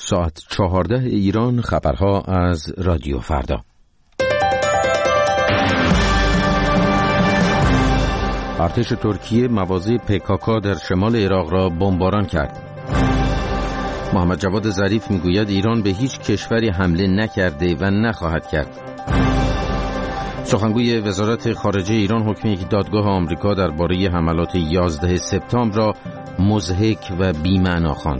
ساعت 14 ایران. خبرها از رادیو فردا. ارتش ترکیه مواضع PKK در شمال عراق را بمباران کرد. محمد جواد ظریف میگوید ایران به هیچ کشوری حمله نکرده و نخواهد کرد. سخنگوی وزارت خارجه ایران حکم یک دادگاه آمریکا درباره حملات 11 سپتامبر را مضحک و بی‌معنا خواند.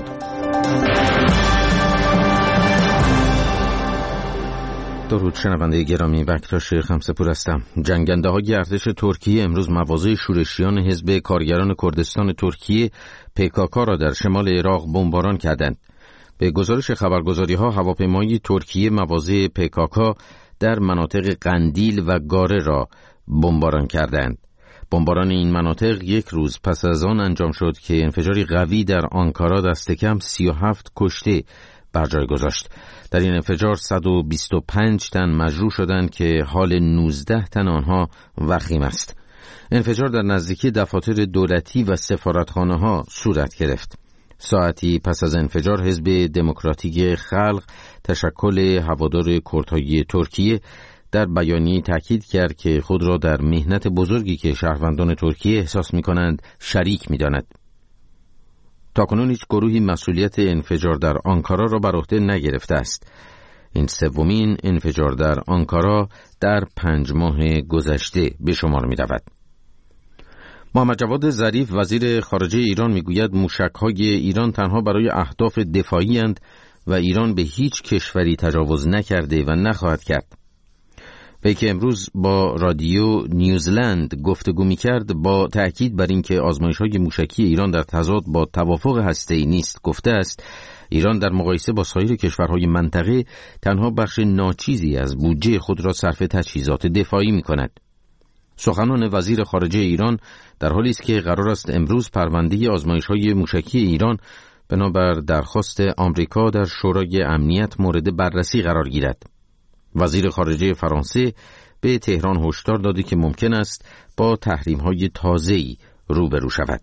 درود شنونده گرامی، بکتاش خمسه‌پور هستم. جنگنده‌های ارتش ترکیه امروز مواضع شورشیان حزب کارگران کردستان ترکیه PKK را در شمال عراق بمباران کردند. به گزارش خبرگزاری‌ها هواپیمای ترکیه مواضع PKK در مناطق قندیل و گاره را بمباران کردند. بمباران این مناطق یک روز پس از آن انجام شد که انفجاری قوی در آنکارا دست کم 37 کشته بر جای گذاشت. در این انفجار 125 تن مجروح شدند که حال 19 تن آنها وخیم است. انفجار در نزدیکی دفاتر دولتی و سفارتخانه‌ها صورت گرفت. ساعتی پس از انفجار حزب دموکراتیک خلق تشکل هوادار کردهای ترکیه در بیانیه تاکید کرد که خود را در محنت بزرگی که شهروندان ترکیه احساس می‌کنند شریک می‌داند. تاکنون هیچ گروهی مسئولیت انفجار در آنکارا را بر عهده نگرفته است. این سومین انفجار در آنکارا در 5 ماه گذشته به شمار می‌رود. محمد جواد ظریف وزیر خارجه ایران میگوید موشک‌های ایران تنها برای اهداف دفاعی اند و ایران به هیچ کشوری تجاوز نکرده و نخواهد کرد. وی که امروز با رادیو نیوزلند گفتگو می‌کرد با تأکید بر اینکه آزمایش‌های موشکی ایران در تضاد با توافق هسته‌ای نیست، گفته است ایران در مقایسه با سایر کشورهای منطقه تنها بخش ناچیزی از بودجه خود را صرف تجهیزات دفاعی می‌کند. سخنان وزیر خارجه ایران در حالی است که قرار است امروز پرونده آزمایش‌های موشکی ایران بنابر درخواست آمریکا در شورای امنیت مورد بررسی قرار گیرد. وزیر خارجه فرانسه به تهران هشدار داده که ممکن است با تحریم‌های تازه‌ای روبرو شود.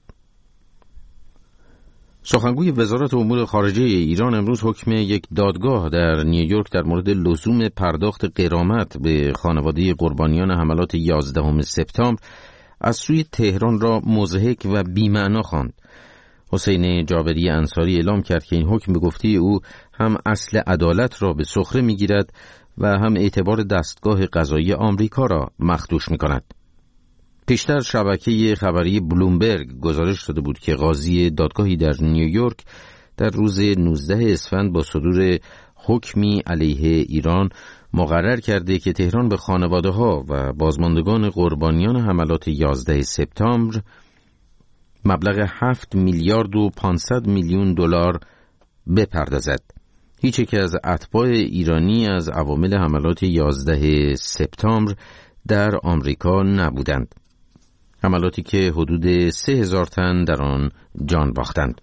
سخنگوی وزارت امور خارجه ایران امروز حکم یک دادگاه در نیویورک در مورد لزوم پرداخت غرامت به خانواده قربانیان حملات 11 سپتامبر از سوی تهران را مضحک و بی‌معنا خواند. حسین جابری انصاری اعلام کرد که این حکم به گفته او هم اصل عدالت را به سخره می‌گیرد و هم اعتبار دستگاه قضایی آمریکا را مخدوش می‌کند. پیشتر شبکه خبری بلومبرگ گزارش داده بود که قاضی دادگاهی در نیویورک در روز 19 اسفند با صدور حکمی علیه ایران مقرر کرده که تهران به خانواده‌ها و بازماندگان قربانیان حملات 11 سپتامبر مبلغ 7 میلیارد و 500 میلیون دلار بپردازد. هیچ یک از اتباع ایرانی از عوامل حملات 11 سپتامبر در آمریکا نبودند. حملاتی که حدود 3000 تن در آن جان باختند.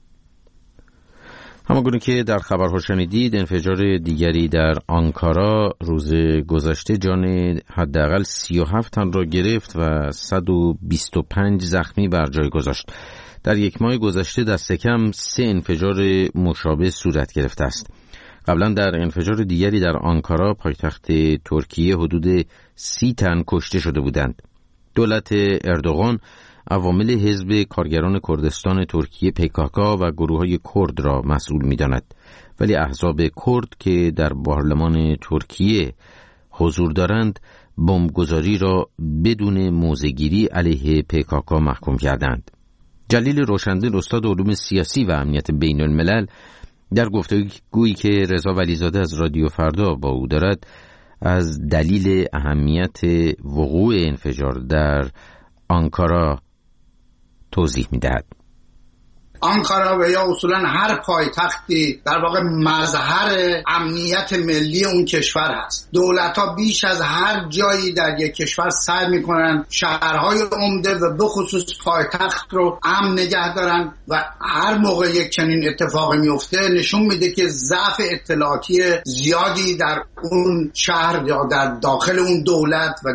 همانگونه که در خبرها شنیدید، انفجار دیگری در آنکارا روز گذشته جان حداقل 37 تن را گرفت و 125 زخمی بر جای گذاشت. در یک ماه گذشته دست کم 3 انفجار مشابه صورت گرفته است. قبلا در انفجار دیگری در آنکارا پایتخت ترکیه حدود 30 تن کشته شده بودند. دولت اردوغان عوامل حزب کارگران کردستان ترکیه PKK و گروه‌های کرد را مسئول می‌داند، ولی احزاب کرد که در پارلمان ترکیه حضور دارند بمبگذاری را بدون موضع‌گیری علیه PKK محکوم کردند. جلیل روشندل استاد علوم سیاسی و امنیت بین الملل در گفتگویی که رضا ولیزاده از رادیو فردا با او دارد از دلیل اهمیت وقوع انفجار در آنکارا توضیح می‌دهد. آنکارا و یا اصولا هر پایتختی در واقع مظهر امنیت ملی اون کشور هست. دولت‌ها بیش از هر جایی در یک کشور سعی می‌کنن شهرهای عمده و به خصوص پایتخت رو امن نگه دارن و هر موقع یک چنین اتفاقی میفته نشون میده که ضعف اطلاعاتی زیادی در اون شهر یا در داخل اون دولت و در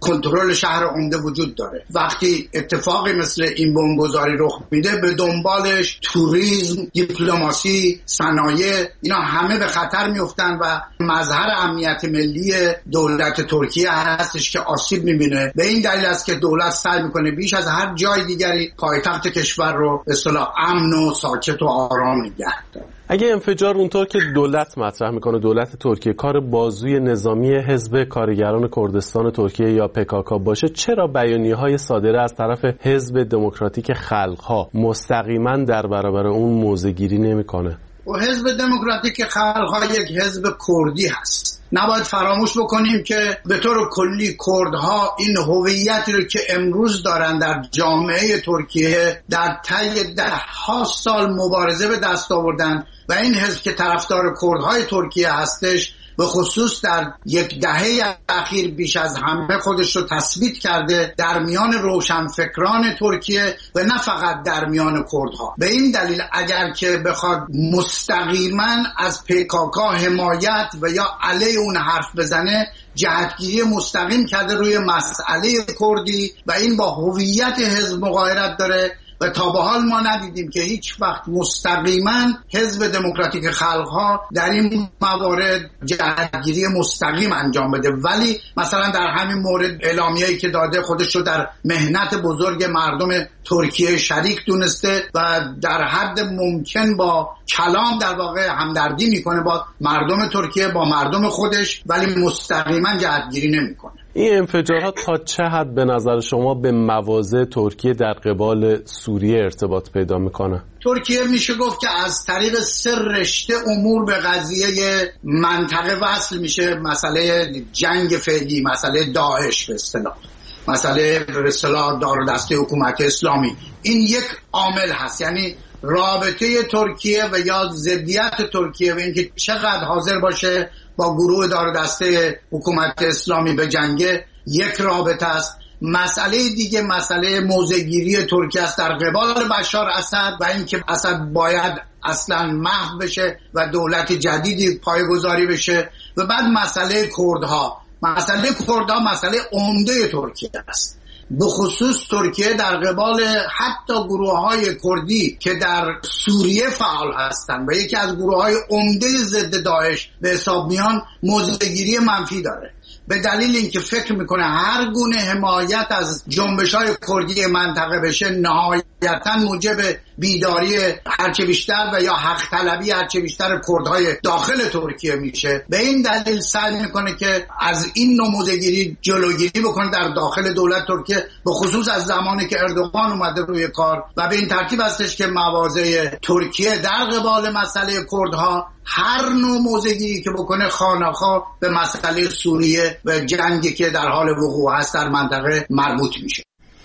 کنترل شهر عمده وجود داره. وقتی اتفاقی مثل این بمبگذاری رخ میده به دنبالش توریسم، دیپلماسی، صنایع، اینا همه به خطر میفتن و مظهر امنیت ملی دولت ترکیه هستش که آسیب میبینه. به این دلیل است که دولت سعی میکنه بیش از هر جای دیگری پایتخت کشور رو به اصطلاح امن و ساکت و آرام نگه داره. اگه انفجار اونطور که دولت مطرح میکنه، دولت ترکیه کار بازوی نظامی حزب کارگران کردستان ترکیه یا پکاکا باشه، چرا بیانیه‌های صادره از طرف حزب دموکراتیک خلق‌ها مستقیما در برابر اون موضع‌گیری نمیکنه؟ و حزب دموکراتیک خلق‌ها یک حزب کردی هست. نباید فراموش بکنیم که به طور کلی کردها این هویتی رو که امروز دارن در جامعه ترکیه در طی 10 سال مبارزه به دست آوردن و این حزب که طرفدار کردهای ترکیه هستش به خصوص در یک دهه اخیر بیش از همه خودش رو تثبیت کرده در میان روشنفکران ترکیه و نه فقط در میان کردها. به این دلیل اگر که بخواد مستقیما از پکاکا حمایت و یا علیه اون حرف بزنه، جهتگیری مستقیم کرده روی مسئله کردی و این با هویت حزب مغایرت داره و تا به حال ما ندیدیم که هیچ وقت مستقیما حزب دموکراتیک خلق‌ها در این موارد جهتگیری مستقیم انجام بده. ولی مثلا در همین مورد اعلامیه‌ای که داده خودش رو در محنت بزرگ مردم ترکیه شریک دونسته و در حد ممکن با کلام در واقع همدردی میکنه با مردم ترکیه، با مردم خودش، ولی مستقیما جهتگیری نمیکنه. این انفجارات تا چه حد به نظر شما به مواضع ترکیه در قبال سوریه ارتباط پیدا میکنه؟ ترکیه میشه گفت که از طریق 3 رشته امور به قضیه منطقه وصل میشه. مسئله جنگ فعلی، مسئله داعش به اصطلاح، مسئله به اصطلاح دار و دسته حکومت اسلامی، این یک عامل هست. یعنی رابطه ترکیه و یا ضدیت ترکیه و اینکه چقدر حاضر باشه با گروه دار و دسته حکومت اسلامی به جنگه یک رابطه است. مسئله دیگه مسئله موضع‌گیری ترکیه است در قبال بشار اسد و اینکه اسد باید اصلا محو بشه و دولت جدیدی پایه‌گذاری بشه. و بعد مسئله کردها، مسئله کردها مسئله عمده ترکیه است. به خصوص ترکیه در قبال حتی گروه‌های کردی که در سوریه فعال هستند و یکی از گروه‌های عمده ضد داعش به حساب میان موضع‌گیری منفی داره، به دلیل اینکه فکر میکنه هر گونه حمایت از جنبش‌های کردی منطقه بشه نهایتاً موجب بیداری هرچه بیشتر و یا حق طلبی هرچه بیشتر کردهای داخل ترکیه میشه. به این دلیل سعی میکنه که از این نوع موضع‌گیری جلوگیری بکنه در داخل دولت ترکیه، به خصوص از زمانی که اردوغان اومده روی کار و به این ترتیب هستش که مواضع ترکیه در قبال مسئله کردها هر نوع موضع‌گیری که بکنه خانه‌خواه به مسئله سوریه و جنگی که در حال وقوع هست در منطقه مربوط میشه.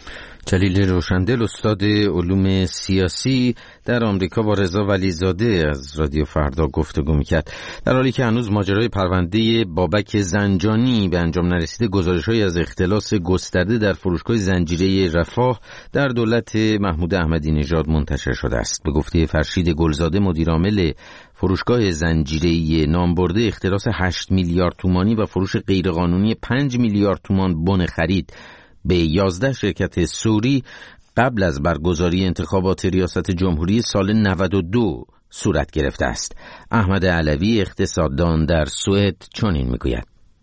جلیل روشندل، استاد علوم سیاسی در آمریکا، با رضا ولیزاده از رادیو فردا گفتگو میکرد. در حالی که هنوز ماجرای پرونده بابک زنجانی به انجام نرسیده، گزارش‌هایی از اختلاس گسترده در فروشگاه زنجیره رفاه در دولت محمود احمدی نژاد منتشر شده است. به گفته فرشید گلزاده، مدیرعامل فروشگاه زنجیره‌ای نامبرده، اختلاس 8 میلیارد تومانی و فروش غیرقانونی 5 میلیارد تومان بن خرید به 11 شرکت سوری قبل از برگزاری انتخابات ریاست جمهوری سال 92 صورت گرفته است. احمد علوی، اقتصاددان در سوئد، چنین میگوید: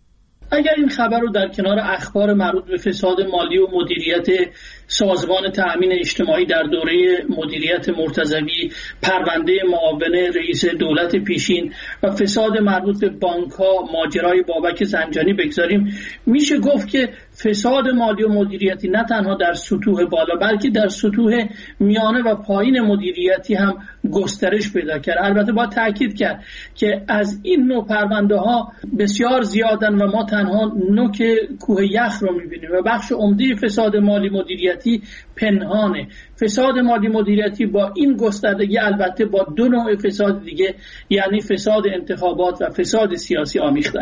اگر این خبر رو در کنار اخبار مربوط به فساد مالی و مدیریت سازمان تأمین اجتماعی در دوره مدیریت مرتضوی، پرونده معاون رئیس دولت پیشین و فساد مربوط به بانک‌ها، ماجرای بابک زنجانی بگذاریم، میشه گفت که فساد مالی و مدیریتی نه تنها در سطوح بالا بلکه در سطوح میانه و پایین مدیریتی هم گسترش پیدا کرد. البته باید تاکید کرد که از این نوع پرونده ها بسیار زیادن و ما تنها نوک کوه یخ رو میبینیم و بخش عمده فساد مالی مدیریتی پنهانه. فساد مالی مدیریتی با این گستردگی البته با 2 نوع فساد دیگه، یعنی فساد انتخابات و فساد سیاسی، آمیخته است.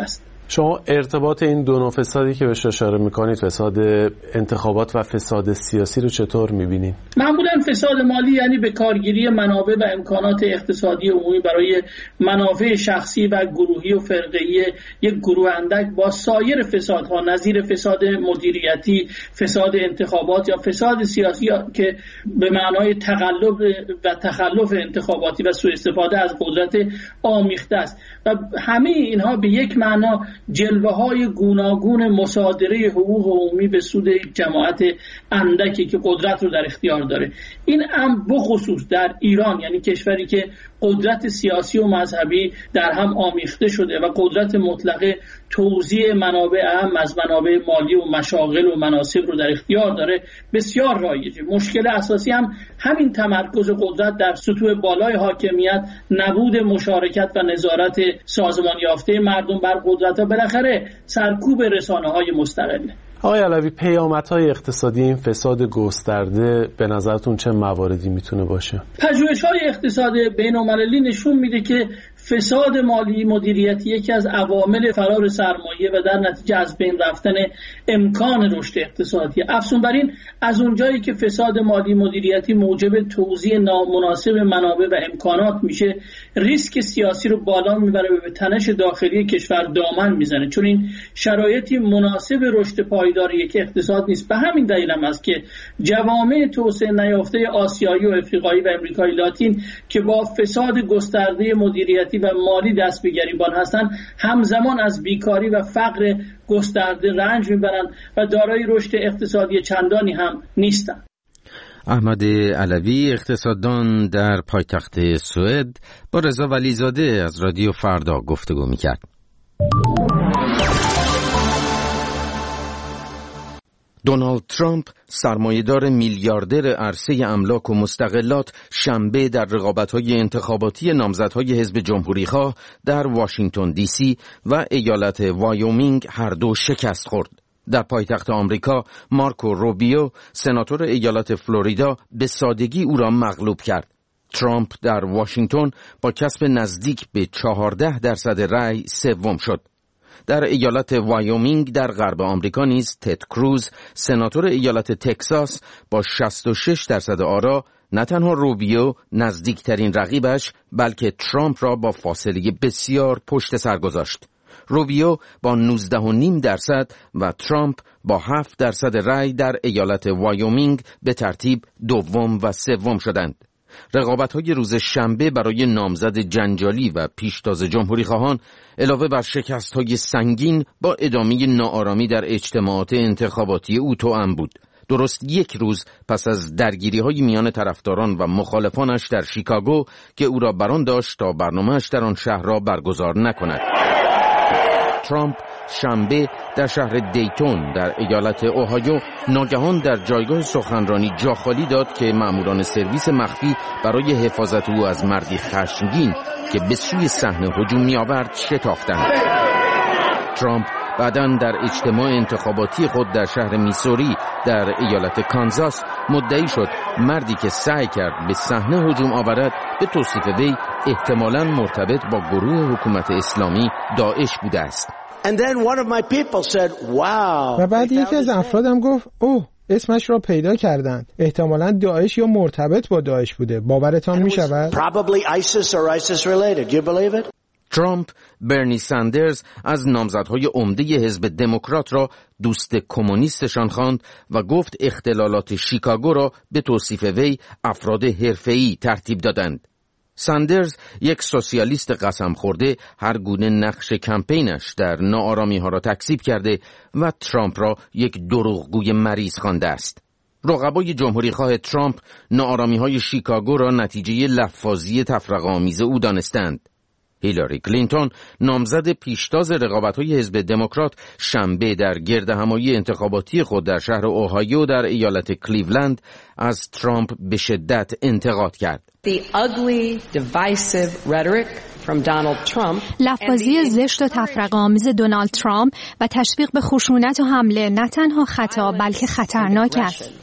شما ارتباط این دو نوع فسادی که بهش اشاره میکنید، فساد انتخابات و فساد سیاسی رو چطور میبینید؟ معمولا فساد مالی یعنی به کارگیری منابع و امکانات اقتصادی عمومی برای منافع شخصی و گروهی و فرقه‌ای یک گروه اندک با سایر فسادها نظیر فساد مدیریتی، فساد انتخابات یا فساد سیاسی که به معنای تقلب و تخلف انتخاباتی و سوء استفاده از قدرت آمیخته است و همه اینها به یک معنا جلوه‌های گوناگون مصادره حقوق عمومی به سود جماعت اندکی که قدرت رو در اختیار داره. این بخصوص در ایران، یعنی کشوری که قدرت سیاسی و مذهبی در هم آمیخته شده و قدرت مطلقه توزیع منابع اهم از منابع مالی و مشاغل و مناصب رو در اختیار داره، بسیار رایجه. مشکل اساسی هم همین تمرکز قدرت در سطوح بالای حاکمیت، نبود مشارکت و نظارت سازمان یافته مردم بر قدرت و بالاخره سرکوب رسانه‌های مستقله. آقای علوی، پیامدهای اقتصادی این فساد گسترده به نظرتون چه مواردی میتونه باشه؟ پژوهش‌های اقتصاد بین‌المللی نشون میده که فساد مالی مدیریتی یکی از عوامل فرار سرمایه و در نتیجه از بین رفتن امکان رشد اقتصادی. افزون بر این، از اونجایی که فساد مالی مدیریتی موجب توزیع نامناسب منابع و امکانات میشه، ریسک سیاسی رو بالا میبره و به تنش داخلی کشور دامن میزنه، چون این شرایطی مناسب رشد پایدار یک اقتصاد نیست. به همین دلیل هم است که جوامع توسعه نیافته آسیایی و افریقایی و امریکای لاتین که با فساد گسترده مدیریتی و مالی دست به گریبان هستند، همزمان از بیکاری و فقر گسترده رنج میبرند و دارای رشد اقتصادی چندانی هم نیستند. احمد علوی، اقتصاددان در پایتخت سوئد، با رضا ولیزاده از رادیو فردا گفتگو میکرد. دونالد ترامپ، سرمایه‌دار میلیاردر عرصه املاک و مستغلات، شنبه در رقابت‌های انتخاباتی نامزدهای حزب جمهوری‌خواه در واشنگتن دی سی و ایالت وایومینگ هر دو شکست خورد. در پایتخت آمریکا، مارکو روبیو، سناتور ایالت فلوریدا، به سادگی او را مغلوب کرد. ترامپ در واشنگتن با کسب نزدیک به 14% رأی سوم شد. در ایالت وایومینگ در غرب آمریکا نیز تد کروز، سناتور ایالت تگزاس، با 66% آرا نه تنها روبیو نزدیکترین رقیبش بلکه ترامپ را با فاصله بسیار پشت سر گذاشت. روبیو با 19.5% و ترامپ با 7% رأی در ایالت وایومینگ به ترتیب دوم و سوم شدند. رقابت‌های روز شنبه برای نامزد جنجالی و پیشتاز جمهوری خواهان علاوه بر شکست‌های سنگین با ادامه ناآرامی در اجتماعات انتخاباتی او توأم بود. درست یک روز پس از درگیری‌های میان طرفداران و مخالفانش در شیکاگو که او را بران داشت تا برنامه‌اش در آن شهر را برگزار نکند. ترامپ شنبه در شهر دیتون در ایالت اوهایو ناگهان در جایگاه سخنرانی جا خالی داد که ماموران سرویس مخفی برای حفاظت او از مردی خشمگین که به سوی صحنه هجوم می‌آورد شتافتند. ترامپ بعداً در اجتماع انتخاباتی خود در شهر میسوری در ایالت کانزاس مدعی شد مردی که سعی کرد به صحنه هجوم آورد به توصیف وی احتمالاً مرتبط با گروه حکومت اسلامی داعش بوده است. و بعد یکی از افرادم گفت اوه، اسمش را پیدا کردند، احتمالاً داعش یا مرتبط با داعش بوده. باورتان می شود؟ ترامپ برنی ساندرز از نامزدهای عمده حزب دموکرات را دوست کمونیستشان خواند و گفت اختلالات شیکاگو را به توصیف وی افراد حرفه‌ای ترتیب دادند. ساندرز، یک سوسیالیست قسم خورده، هر گونه نقش کمپینش در ناآرامی‌ها را تکذیب کرده و ترامپ را یک دروغگوی مریض خوانده است. رقبای جمهوریخواه ترامپ ناآرامی‌های شیکاگو را نتیجه لفاظی تفرقه‌آمیز او دانستند. هیلاری کلینتون، نامزد پیشتاز رقابت‌های حزب دموکرات، شنبه در گردهمایی انتخاباتی خود در شهر اوهایو در ایالت کلیولند از ترامپ به شدت انتقاد کرد. لفاظی زشت و تفرقه‌آمیز دونالد ترامپ و تشویق به خشونت و حمله نه تنها خطا بلکه خطرناک است.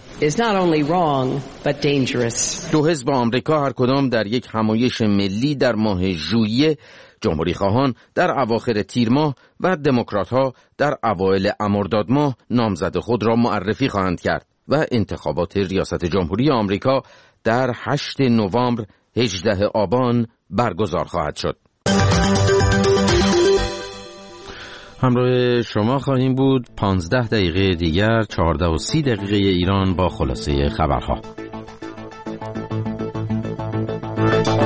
دو حزب آمریکا هر کدام در یک همایش ملی در ماه ژوئیه، جمهوریخواهان در اواخر تیر ماه و دموکرات‌ها در اوایل مرداد ماه نامزد خود را معرفی خواهند کرد و انتخابات ریاست جمهوری آمریکا در 8 نوامبر 18 آبان برگزار خواهد شد. همراه شما خواهیم بود 15 دقیقه دیگر 14:30 دقیقه ایران با خلاصه خبرها.